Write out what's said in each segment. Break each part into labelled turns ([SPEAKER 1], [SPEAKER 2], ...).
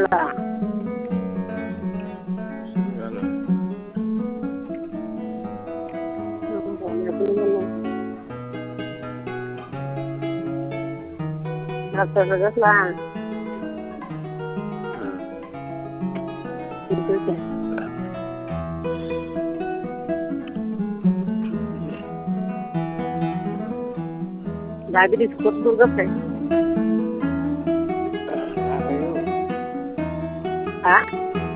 [SPEAKER 1] আলহামদুলিল্লাহ। Hasta la diabetes kok juga sih? Ah?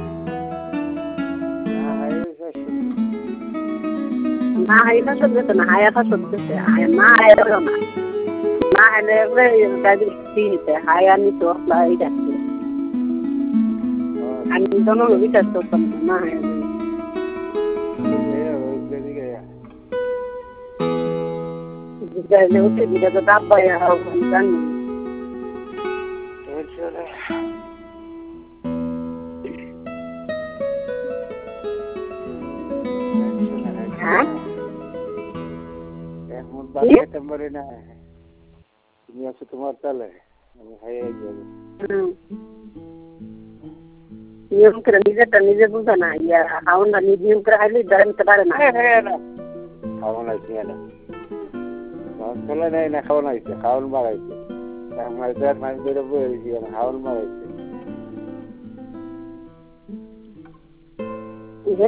[SPEAKER 1] Nah, itu sebetulnya nah ya kan sebetulnya nah ya kan nah ada diabetes ini teh hayan itu lah itu. Anu itu no lebih terus nah ya. Jadi itu tidak tetap ya kan.
[SPEAKER 2] Bakit mo rin na niya sa tumartal hayag
[SPEAKER 1] yung kranije buta na ya haun na ni yung krahali daran kadar na
[SPEAKER 2] haun na siya na kala na na haun ba ito ang may dar may dero bo siya haun ba ito